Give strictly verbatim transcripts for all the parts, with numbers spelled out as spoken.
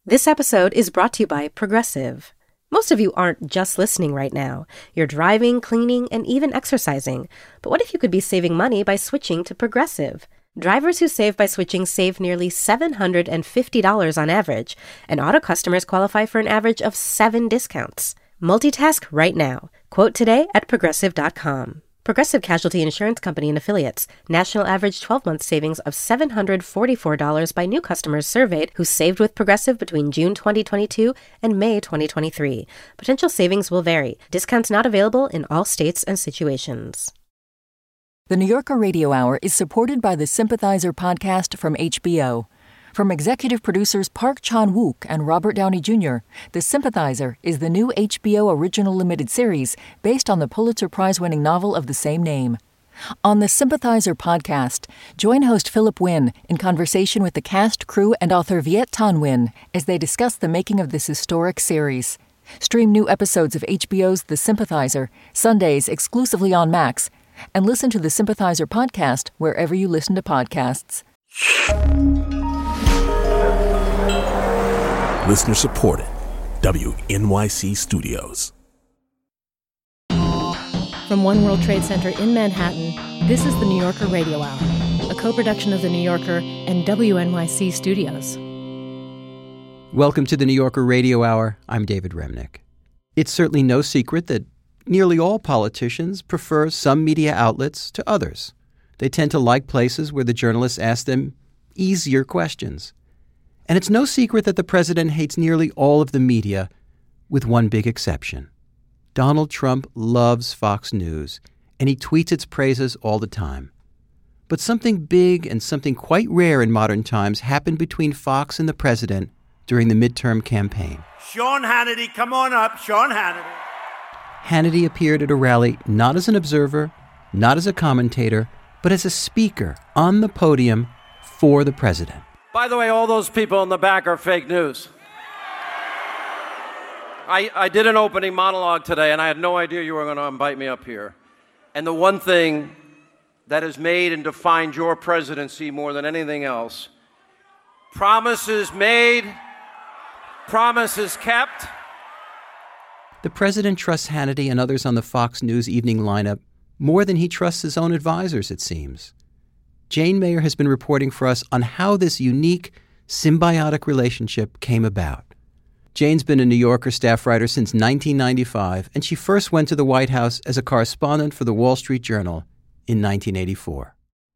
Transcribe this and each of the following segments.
This episode is brought to you by Progressive. Most of you aren't just listening right now. You're driving, cleaning, and even exercising. But what if you could be saving money by switching to Progressive? Drivers who save by switching save nearly seven hundred fifty dollars on average, and auto customers qualify for an average of seven discounts. Multitask right now. Quote today at progressive dot com. Progressive Casualty Insurance Company and Affiliates. National average twelve-month savings of seven hundred forty-four dollars by new customers surveyed who saved with Progressive between June twenty twenty-two and May twenty twenty-three. Potential savings will vary. Discounts not available in all states and situations. The New Yorker Radio Hour is supported by the Sympathizer podcast from H B O. From executive producers Park Chan-wook and Robert Downey Junior, The Sympathizer is the new H B O original limited series based on the Pulitzer Prize-winning novel of the same name. On the Sympathizer podcast, join host Philip Wynn in conversation with the cast, crew, and author Viet Thanh Nguyen as they discuss the making of this historic series. Stream new episodes of H B O's The Sympathizer, Sundays exclusively on Max, and listen to the Sympathizer podcast wherever you listen to podcasts. Listener supported. W N Y C Studios. From One World Trade Center in Manhattan, this is the New Yorker Radio Hour, a co-production of the New Yorker and W N Y C Studios. Welcome to the New Yorker Radio Hour. I'm David Remnick. It's certainly no secret that nearly all politicians prefer some media outlets to others. They tend to like places where the journalists ask them easier questions. And it's no secret that the president hates nearly all of the media, with one big exception. Donald Trump loves Fox News, and he tweets its praises all the time. But something big and something quite rare in modern times happened between Fox and the president during the midterm campaign. Sean Hannity, come on up, Sean Hannity. Hannity appeared at a rally not as an observer, not as a commentator, but as a speaker on the podium for the president. By the way, all those people in the back are fake news. I, I did an opening monologue today, and I had no idea you were going to invite me up here. And the one thing that has made and defined your presidency more than anything else, promises made, promises kept. The president trusts Hannity and others on the Fox News evening lineup more than he trusts his own advisors, it seems. Jane Mayer has been reporting for us on how this unique, symbiotic relationship came about. Jane's been a New Yorker staff writer since nineteen ninety-five, and she first went to the White House as a correspondent for the Wall Street Journal in nineteen eighty-four.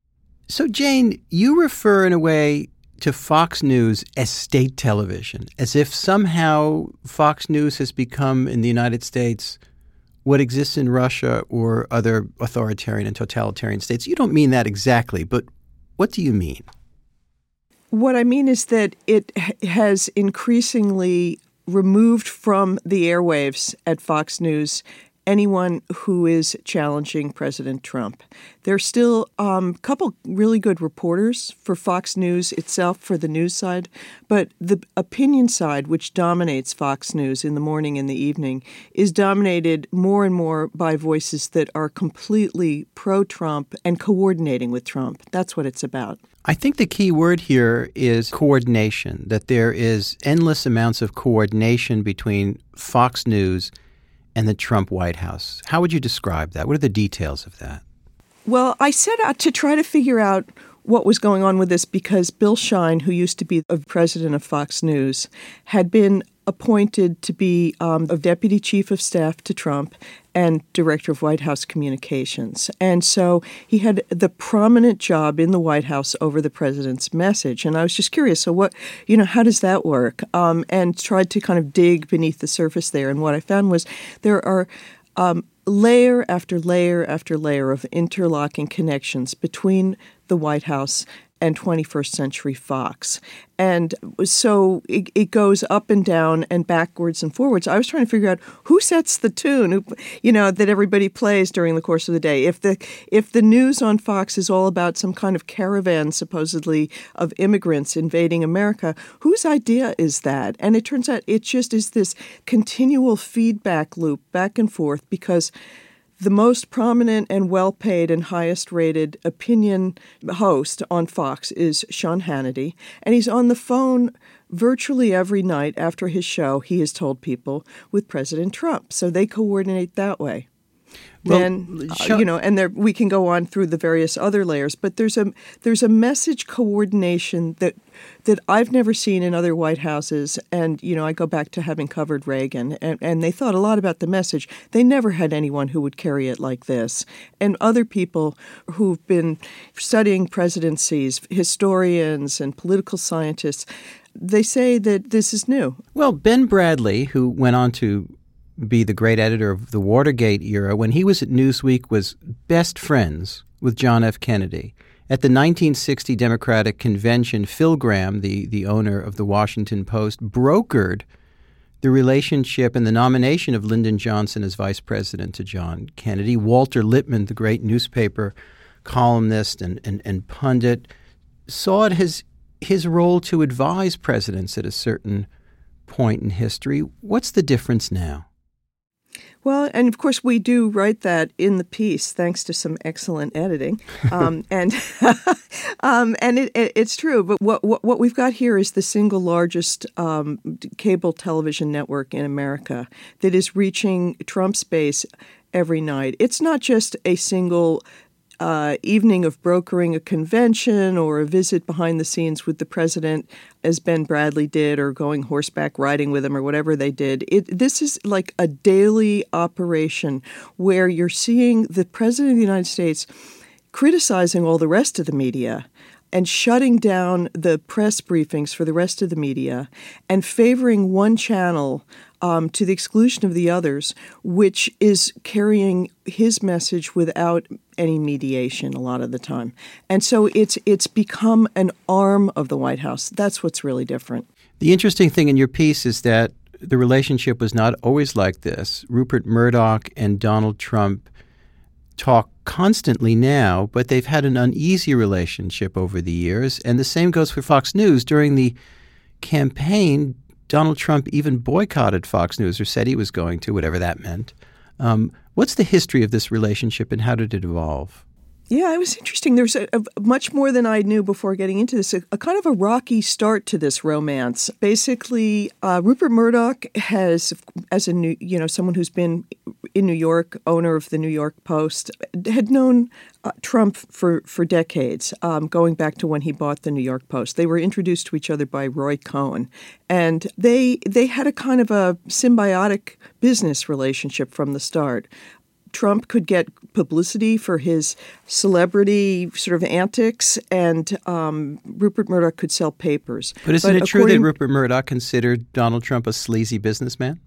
So, Jane, you refer in a way to Fox News as state television, as if somehow Fox News has become, in the United States, what exists in Russia or other authoritarian and totalitarian states. You don't mean that exactly, but what do you mean? What I mean is that it has increasingly removed from the airwaves at Fox News anyone who is challenging President Trump. There's still a um, couple really good reporters for Fox News itself, for the news side, but the opinion side, which dominates Fox News in the morning and the evening, is dominated more and more by voices that are completely pro-Trump and coordinating with Trump. That's what it's about. I think the key word here is coordination, that there is endless amounts of coordination between Fox News and the Trump White House. How would you describe that? What are the details of that? Well, I set out to try to figure out what was going on with this because Bill Shine, who used to be the president of Fox News, had been appointed to be um, a deputy chief of staff to Trump and director of White House communications. And so he had the prominent job in the White House over the president's message. And I was just curious, so what, you know, how does that work? Um, and tried to kind of dig beneath the surface there. And what I found was there are um, layer after layer after layer of interlocking connections between the White House and twenty-first Century Fox. And so it, it goes up and down and backwards and forwards. I was trying to figure out who sets the tune, who, you know, that everybody plays during the course of the day. If the if the news on Fox is all about some kind of caravan, supposedly, of immigrants invading America, whose idea is that? And it turns out it just is this continual feedback loop back and forth because the most prominent and well-paid and highest-rated opinion host on Fox is Sean Hannity, and he's on the phone virtually every night after his show, he has told people with President Trump. So they coordinate that way. Well, Then, show- uh, you know, and there, we can go on through the various other layers, but there's a there's a message coordination that that I've never seen in other White Houses. And, you know, I go back to having covered Reagan, and, and they thought a lot about the message. They never had anyone who would carry it like this. And other people who've been studying presidencies, historians and political scientists, they say that this is new. Well, Ben Bradley, who went on to be the great editor of the Watergate era, when he was at Newsweek, was best friends with John F. Kennedy. At the nineteen sixty Democratic Convention, Phil Gramm, the, the owner of the Washington Post, brokered the relationship and the nomination of Lyndon Johnson as vice president to John Kennedy. Walter Lippmann, the great newspaper columnist and, and, and pundit, saw it as his role to advise presidents at a certain point in history. What's the difference now? Well, and of course we do write that in the piece, thanks to some excellent editing, um, and um, and it, it, it's true. But what, what what we've got here is the single largest um, cable television network in America that is reaching Trump's base every night. It's not just a single Uh, evening of brokering a convention or a visit behind the scenes with the president, as Ben Bradley did, or going horseback riding with him or whatever they did. It, this is like a daily operation where you're seeing the president of the United States criticizing all the rest of the media and shutting down the press briefings for the rest of the media and favoring one channel um, to the exclusion of the others, which is carrying his message without any mediation a lot of the time. And so it's it's become an arm of the White House. That's what's really different. The interesting thing in your piece is that the relationship was not always like this. Rupert Murdoch and Donald Trump talk constantly now, but they've had an uneasy relationship over the years. And the same goes for Fox News. During the campaign, Donald Trump even boycotted Fox News, or said he was going to, whatever that meant. Um, what's the history of this relationship and how did it evolve? Yeah, it was interesting. There's a, a, much more than I knew before getting into this, a, a kind of a rocky start to this romance. Basically, uh, Rupert Murdoch has, as a new, you know, someone who's been in New York, owner of the New York Post, had known uh, Trump for, for decades, um, going back to when he bought the New York Post. They were introduced to each other by Roy Cohn, and they they had a kind of a symbiotic business relationship from the start. Trump could get publicity for his celebrity sort of antics, and um, Rupert Murdoch could sell papers. But isn't but it true that Rupert Murdoch considered Donald Trump a sleazy businessman?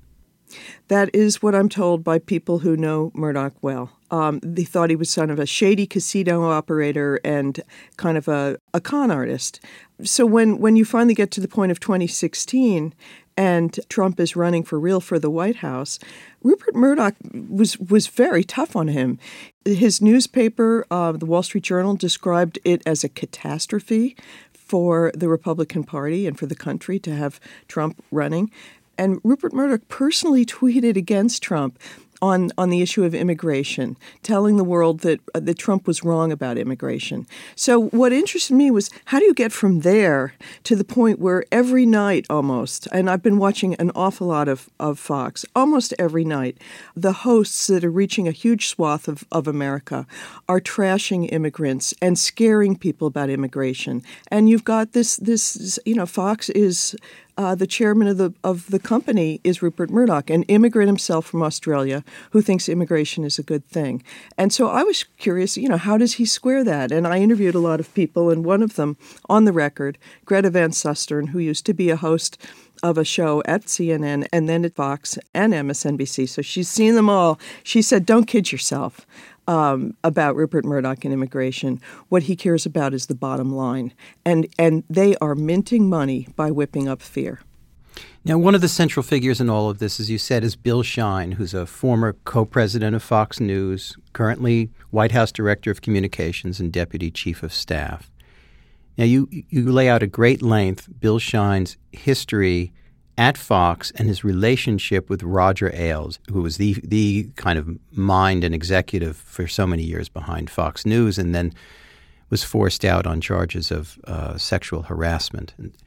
That is what I'm told by people who know Murdoch well. Um, they thought he was son of a shady casino operator and kind of a, a con artist. So when, when you finally get to the point of twenty sixteen and Trump is running for real for the White House, Rupert Murdoch was was very tough on him. His newspaper, uh, the Wall Street Journal, described it as a catastrophe for the Republican Party and for the country to have Trump running. And Rupert Murdoch personally tweeted against Trump on, on the issue of immigration, telling the world that uh, that Trump was wrong about immigration. So what interested me was, how do you get from there to the point where every night almost, and I've been watching an awful lot of, of Fox, almost every night, the hosts that are reaching a huge swath of, of America are trashing immigrants and scaring people about immigration. And you've got this, this you know, Fox is... Uh, the chairman of the of the company is Rupert Murdoch, an immigrant himself from Australia who thinks immigration is a good thing. And so I was curious, you know, how does he square that? And I interviewed a lot of people, and one of them, on the record, Greta Van Susteren, who used to be a host of a show at C N N and then at Fox and M S N B C, so she's seen them all. She said, don't kid yourself. Um, about Rupert Murdoch and immigration. What he cares about is the bottom line. And and they are minting money by whipping up fear. Now, one of the central figures in all of this, as you said, is Bill Shine, who's a former co-president of Fox News, currently White House Director of Communications and Deputy Chief of Staff. Now, you, you lay out at great length Bill Shine's history at Fox and his relationship with Roger Ailes, who was the the kind of mind and executive for so many years behind Fox News, and then was forced out on charges of uh, sexual harassment. And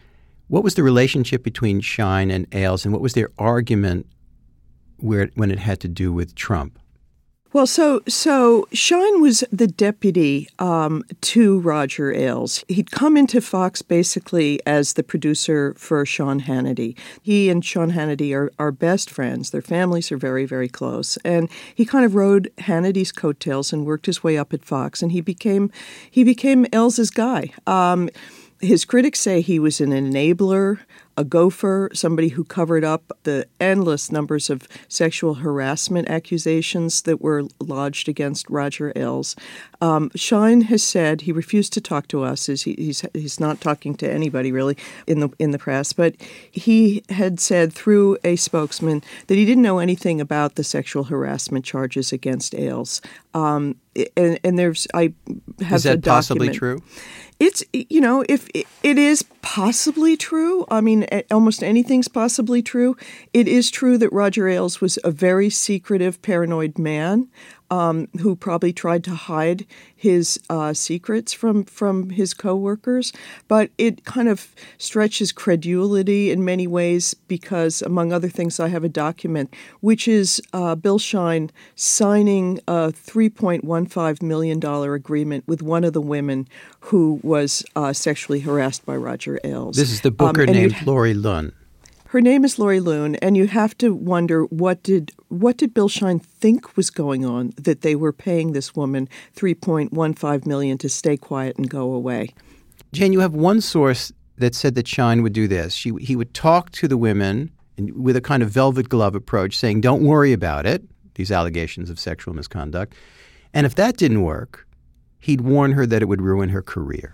What was the relationship between Schein and Ailes, and what was their argument where when it had to do with Trump? Well, so so Schein was the deputy um, to Roger Ailes. He'd come into Fox basically as the producer for Sean Hannity. He and Sean Hannity are, are best friends. Their families are very, very close. And he kind of rode Hannity's coattails and worked his way up at Fox, and he became he became Ailes's guy. Um, his critics say he was an enabler, a gopher, somebody who covered up the endless numbers of sexual harassment accusations that were lodged against Roger Ailes. Um, Schein has said he refused to talk to us. As he, he's he's not talking to anybody really in the in the press, but he had said through a spokesman that he didn't know anything about the sexual harassment charges against Ailes. Um, and, and there's I have Is that a document. possibly true? It's, you know, if it is possibly true, I mean, almost anything's possibly true. It is true that Roger Ailes was a very secretive, paranoid man um, who probably tried to hide his uh, secrets from, from his coworkers. But it kind of stretches credulity in many ways because, among other things, I have a document, which is uh, Bill Schein signing a three point one five million dollars agreement with one of the women who was uh, sexually harassed by Roger Ailes. This is the booker um, named Lori Loon. Her name is Lori Loon, and you have to wonder what did what did Bill Schein think was going on that they were paying this woman three point one five million dollars to stay quiet and go away. Jane, you have one source that said that Schein would do this. She, he would talk to the women and, with a kind of velvet glove approach, saying, "Don't worry about it," these allegations of sexual misconduct. And if that didn't work, he'd warn her that it would ruin her career.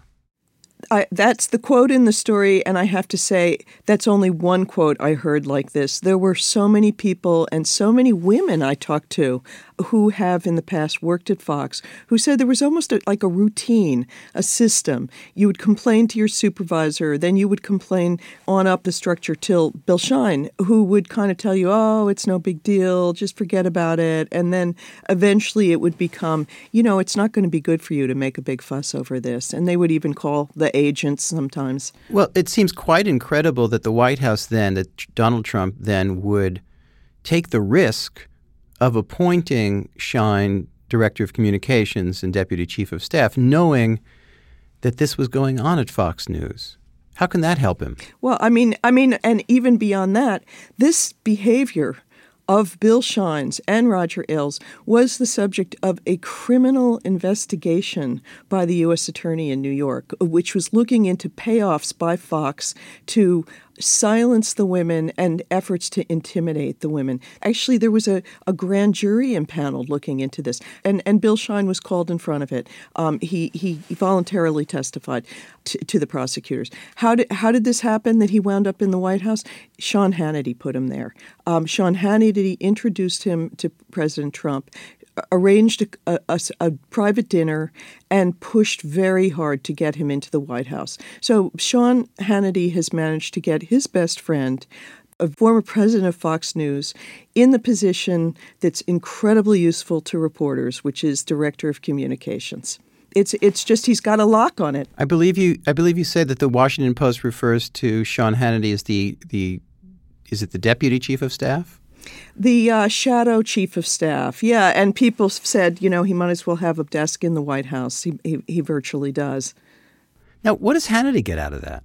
I, that's the quote in the story, and I have to say that's only one quote I heard like this. There were so many people and so many women I talked to who have in the past worked at Fox who said there was almost a, like a routine, a system. You would complain to your supervisor, then you would complain on up the structure till Bill Schein, who would kind of tell you, oh, it's no big deal, just forget about it. And then eventually it would become, you know, it's not going to be good for you to make a big fuss over this. And they would even call the agents sometimes. Well, it seems quite incredible that the White House then, that Donald Trump then would take the risk of appointing Schein Director of Communications and Deputy Chief of Staff, knowing that this was going on at Fox News. How can that help him? Well, I mean, I mean, and even beyond that, this behavior of Bill Schein's and Roger Ailes was the subject of a criminal investigation by the U S Attorney in New York, which was looking into payoffs by Fox to silence the women and efforts to intimidate the women. Actually, there was a, a grand jury impaneled looking into this, and, and Bill Schein was called in front of it. Um, he, he voluntarily testified to, to the prosecutors. How did how did this happen that he wound up in the White House? Sean Hannity put him there. Um, Sean Hannity introduced him to President Trump, arranged a, a, a private dinner, and pushed very hard to get him into the White House. So Sean Hannity has managed to get his best friend, a former president of Fox News, in the position that's incredibly useful to reporters, which is Director of Communications. It's it's just he's got a lock on it. I believe you. I believe you said that the Washington Post refers to Sean Hannity as the the is it the Deputy Chief of Staff? The uh, shadow chief of staff, yeah, and people said, you know, he might as well have a desk in the White House. He he, he virtually does. Now, what does Hannity get out of that?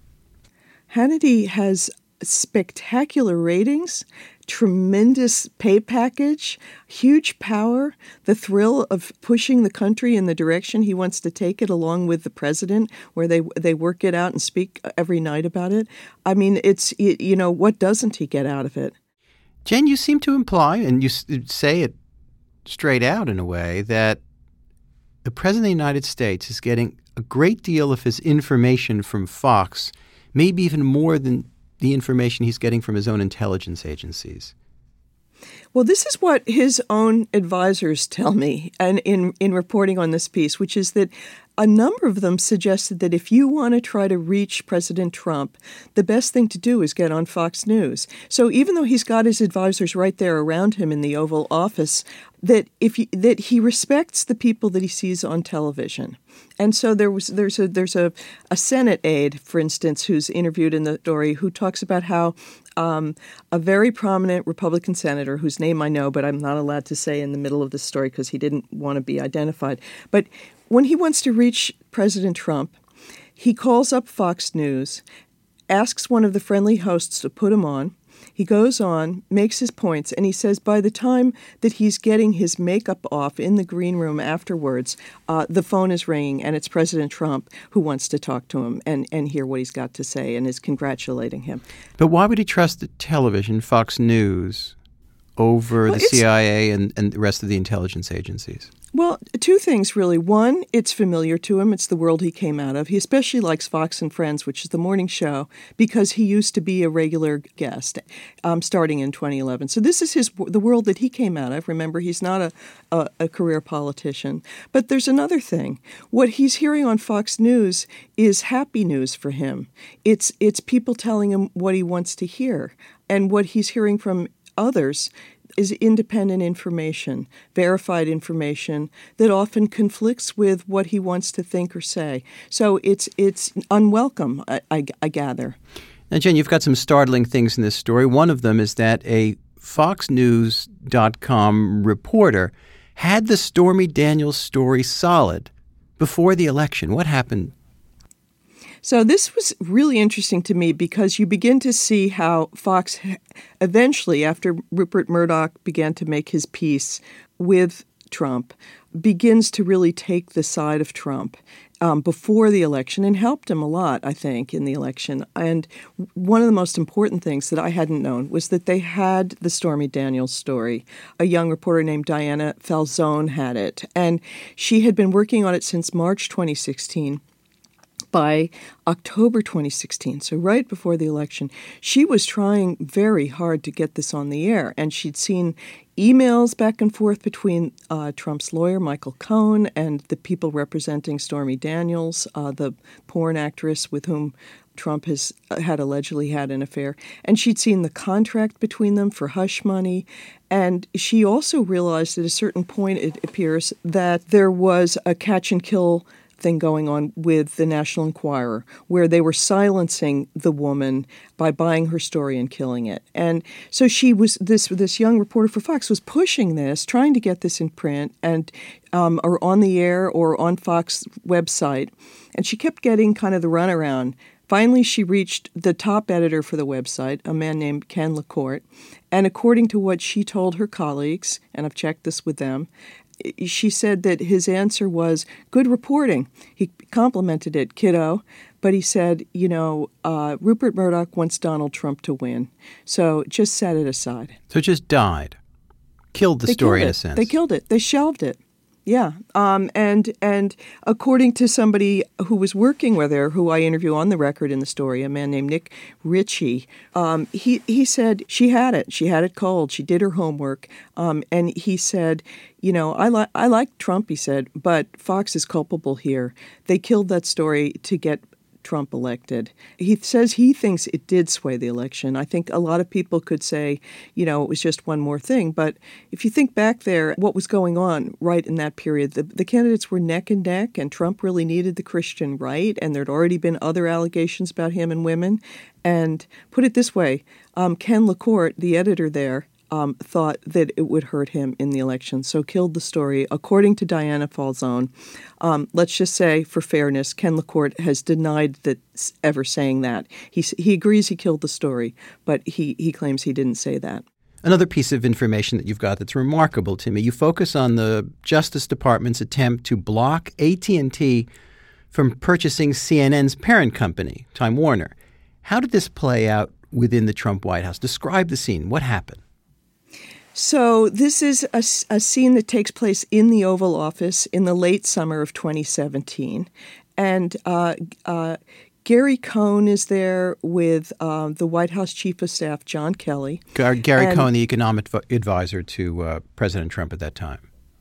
Hannity has spectacular ratings, tremendous pay package, huge power, the thrill of pushing the country in the direction he wants to take it, along with the president, where they they work it out and speak every night about it. I mean, it's, you know, what doesn't he get out of it? Jen, you seem to imply, and you say it straight out in a way, that the President of the United States is getting a great deal of his information from Fox, maybe even more than the information he's getting from his own intelligence agencies. Well, this is what his own advisors tell me, and in, in reporting on this piece, which is that a number of them suggested that if you want to try to reach President Trump, the best thing to do is get on Fox News. So even though he's got his advisors right there around him in the Oval Office, that if he, that he respects the people that he sees on television. And so there was there's a there's a, a Senate aide, for instance, who's interviewed in the story, who talks about how um, a very prominent Republican senator, whose name I know, but I'm not allowed to say in the middle of the story because he didn't want to be identified. But when he wants to reach President Trump, he calls up Fox News, asks one of the friendly hosts to put him on. He goes on, makes his points, and he says by the time that he's getting his makeup off in the green room afterwards, uh, the phone is ringing, and it's President Trump who wants to talk to him and, and hear what he's got to say and is congratulating him. But why would he trust the television, Fox News, over well, the C I A and, and the rest of the intelligence agencies? Well, two things, really. One, it's familiar to him. It's the world he came out of. He especially likes Fox and Friends, which is the morning show, because he used to be a regular guest um, starting in twenty eleven. So this is his the world that he came out of. Remember, he's not a, a, a career politician. But there's another thing. What he's hearing on Fox News is happy news for him. It's it's people telling him what he wants to hear. And what he's hearing from others is independent information, verified information that often conflicts with what he wants to think or say. So it's it's unwelcome, I, I, I gather. Now, Jen, you've got some startling things in this story. One of them is that a Fox News dot com reporter had the Stormy Daniels story solid before the election. What happened? So this was really interesting to me because you begin to see how Fox eventually, after Rupert Murdoch began to make his peace with Trump, begins to really take the side of Trump um, before the election and helped him a lot, I think, in the election. And one of the most important things that I hadn't known was that they had the Stormy Daniels story. A young reporter named Diana Falzone had it, and she had been working on it since March twenty sixteen. By October twenty sixteen, so right before the election, she was trying very hard to get this on the air. And she'd seen emails back and forth between uh, Trump's lawyer, Michael Cohen, and the people representing Stormy Daniels, uh, the porn actress with whom Trump has had allegedly had an affair. And she'd seen the contract between them for hush money. And she also realized at a certain point, it appears, that there was a catch and kill thing going on with the National Enquirer, where they were silencing the woman by buying her story and killing it. And so she was this this young reporter for Fox was pushing this, trying to get this in print and um, or on the air or on Fox website, and she kept getting kind of the runaround. Finally, she reached the top editor for the website, a man named Ken LaCourte, and according to what she told her colleagues, and I've checked this with them, she said that his answer was, good reporting. He complimented it, kiddo. But he said, you know, uh, Rupert Murdoch wants Donald Trump to win. So just set it aside. So it just died. Killed the they story killed in it. a sense. They killed it. They shelved it. Yeah. Um, and and according to somebody who was working with her, who I interview on the record in the story, a man named Nick Ritchie, um, he, he said she had it. She had it cold. She did her homework. Um, and he said, you know, I, li- I like Trump, he said, but Fox is culpable here. They killed that story to get Trump elected. He says he thinks it did sway the election. I think a lot of people could say, you know, it was just one more thing. But if you think back there, what was going on right in that period, the, the candidates were neck and neck, and Trump really needed the Christian right, and there'd already been other allegations about him and women. And put it this way, um, Ken LaCourte, the editor there, Um, thought that it would hurt him in the election, so killed the story. According to Diana Falzone, um, let's just say, for fairness, Ken LaCourte has denied that ever saying that. He he agrees he killed the story, but he, he claims he didn't say that. Another piece of information that you've got that's remarkable to me, you focus on the Justice Department's attempt to block A T and T from purchasing C N N's parent company, Time Warner. How did this play out within the Trump White House? Describe the scene. What happened? So this is a, a scene that takes place in the Oval Office in the late summer of twenty seventeen. And uh, uh, Gary Cohn is there with uh, the White House Chief of Staff, John Kelly. Gar- Gary and, Cohn, the economic advisor to uh, President Trump at that time.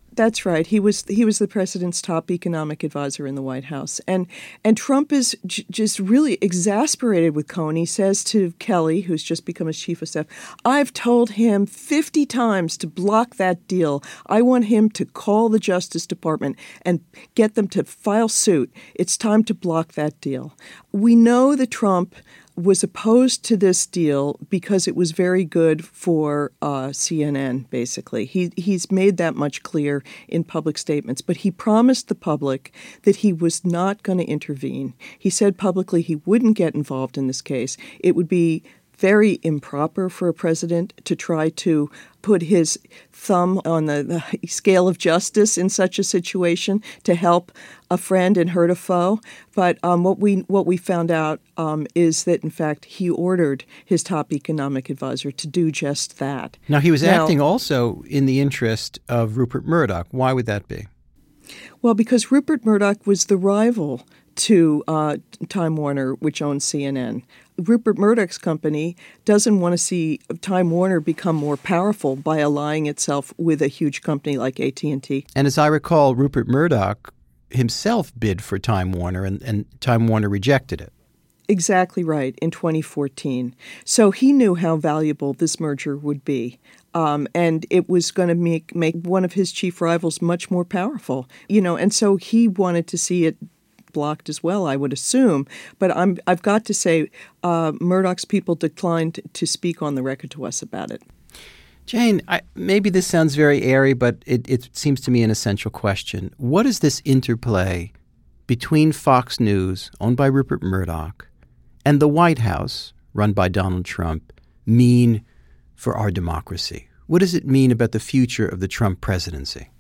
That's right. He was he was the president's top economic advisor in the White House. And and Trump is j- just really exasperated with Cohen. He says to Kelly, who's just become his chief of staff, I've told him fifty times to block that deal. I want him to call the Justice Department and get them to file suit. It's time to block that deal. We know that Trump was opposed to this deal because it was very good for uh, C N N, basically. He He's made that much clear in public statements, but he promised the public that he was not going to intervene. He said publicly he wouldn't get involved in this case. It would be very improper for a president to try to put his thumb on the, the scale of justice in such a situation to help a friend and hurt a foe. But um, what we what we found out um, is that, in fact, he ordered his top economic advisor to do just that. Now, he was now, acting also in the interest of Rupert Murdoch. Why would that be? Well, because Rupert Murdoch was the rival to uh, Time Warner, which owns C N N. Rupert Murdoch's company doesn't want to see Time Warner become more powerful by allying itself with a huge company like A T and T. And as I recall, Rupert Murdoch himself bid for Time Warner, and, and Time Warner rejected it. Exactly right, in twenty fourteen. So he knew how valuable this merger would be. Um, and it was going to make, make one of his chief rivals much more powerful. You know, and so he wanted to see it blocked as well, I would assume. But I'm, I've got to say, uh, Murdoch's people declined to speak on the record to us about it. Jane, I, maybe this sounds very airy, but it, it seems to me an essential question. What is this interplay between Fox News, owned by Rupert Murdoch, and the White House, run by Donald Trump, mean for our democracy? What does it mean about the future of the Trump presidency?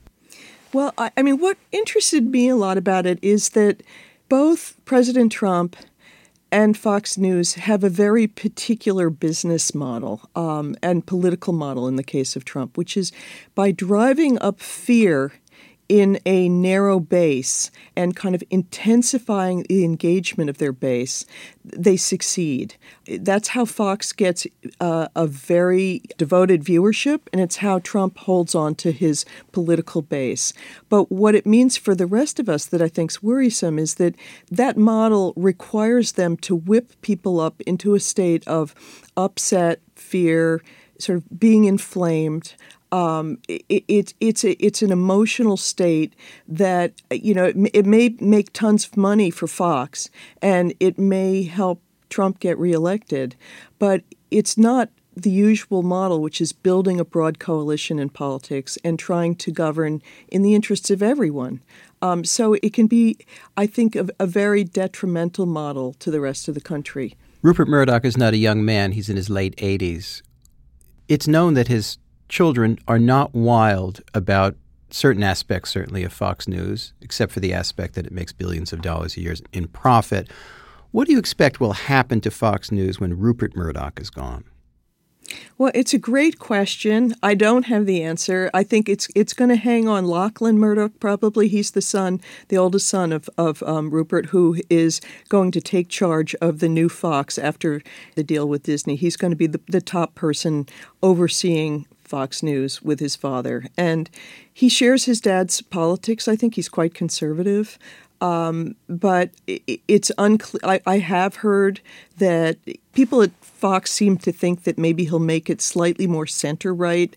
Well, I, I mean, what interested me a lot about it is that both President Trump and Fox News have a very particular business model um, and political model in the case of Trump, which is by driving up fear in a narrow base and kind of intensifying the engagement of their base, they succeed. That's how Fox gets uh, a very devoted viewership, and it's how Trump holds on to his political base. But what it means for the rest of us that I think is worrisome is that that model requires them to whip people up into a state of upset, fear, sort of being inflamed. Um, it, it, it's a, it's an emotional state that, you know, it, it may make tons of money for Fox and it may help Trump get reelected, but it's not the usual model, which is building a broad coalition in politics and trying to govern in the interests of everyone. Um, so it can be, I think, a, a very detrimental model to the rest of the country. Rupert Murdoch is not a young man. He's in his late eighties. It's known that his children are not wild about certain aspects, certainly, of Fox News, except for the aspect that it makes billions of dollars a year in profit. What do you expect will happen to Fox News when Rupert Murdoch is gone? Well, it's a great question. I don't have the answer. I think it's it's going to hang on Lachlan Murdoch, probably. He's the son, the oldest son of, of um, Rupert, who is going to take charge of the new Fox after the deal with Disney. He's going to be the, the top person overseeing Fox News with his father. And he shares his dad's politics. I think he's quite conservative. Um, but it, it's unclear. I, I have heard that people at Fox seem to think that maybe he'll make it slightly more center-right.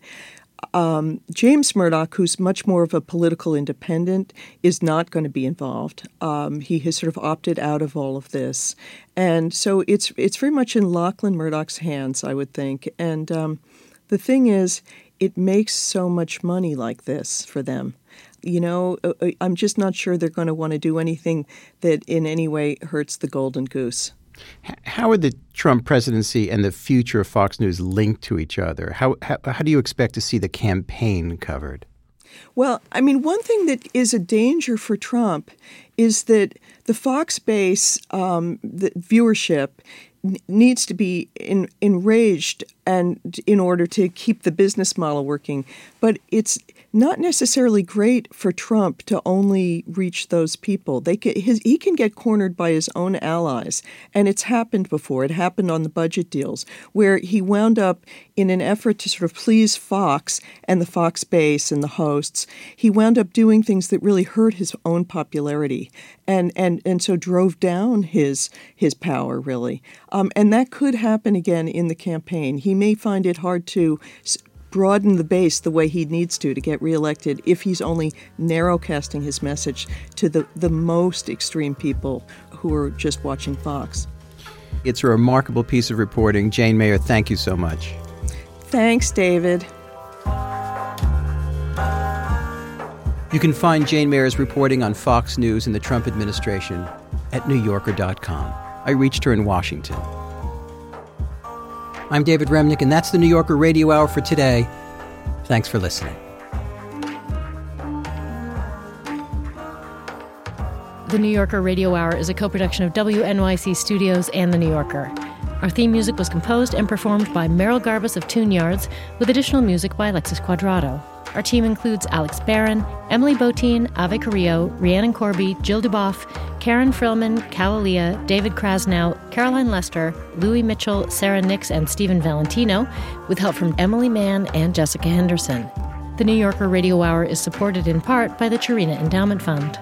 Um, James Murdoch, who's much more of a political independent, is not going to be involved. Um, he has sort of opted out of all of this. And so it's it's very much in Lachlan Murdoch's hands, I would think. And um, the thing is, it makes so much money like this for them. You know, I'm just not sure they're going to want to do anything that in any way hurts the golden goose. How are the Trump presidency and the future of Fox News linked to each other? How, how, how do you expect to see the campaign covered? Well, I mean, one thing that is a danger for Trump is that the Fox base, um, the viewership, n- needs to be in, enraged and in order to keep the business model working. But it's not necessarily great for Trump to only reach those people. They can, his, he can get cornered by his own allies, and it's happened before. It happened on the budget deals, where he wound up, in an effort to sort of please Fox and the Fox base and the hosts, he wound up doing things that really hurt his own popularity, and and, and so drove down his his power, really. Um, and that could happen again in the campaign. He may find it hard to broaden the base the way he needs to to get reelected if he's only narrowcasting his message to the, the most extreme people who are just watching Fox. It's a remarkable piece of reporting. Jane Mayer, thank you so much. Thanks, David. You can find Jane Mayer's reporting on Fox News and the Trump administration at new yorker dot com. I reached her in Washington. I'm David Remnick, and that's the New Yorker Radio Hour for today. Thanks for listening. The New Yorker Radio Hour is a co-production of W N Y C Studios and The New Yorker. Our theme music was composed and performed by Merrill Garbus of Tune Yards, with additional music by Alexis Quadrado. Our team includes Alex Barron, Emily Botine, Ave Carrillo, Rhiannon Corby, Jill Duboff, Karen Frillman, Calalia, David Krasnow, Caroline Lester, Louis Mitchell, Sarah Nix, and Stephen Valentino, with help from Emily Mann and Jessica Henderson. The New Yorker Radio Hour is supported in part by the Chirina Endowment Fund.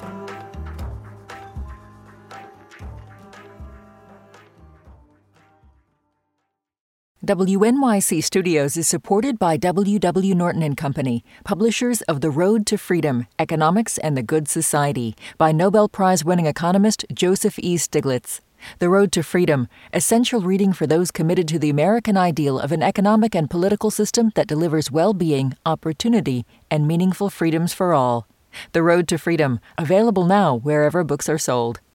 W N Y C Studios is supported by W W. Norton and Company, publishers of The Road to Freedom, Economics and the Good Society, by Nobel Prize-winning economist Joseph E. Stiglitz. The Road to Freedom, essential reading for those committed to the American ideal of an economic and political system that delivers well-being, opportunity, and meaningful freedoms for all. The Road to Freedom, available now wherever books are sold.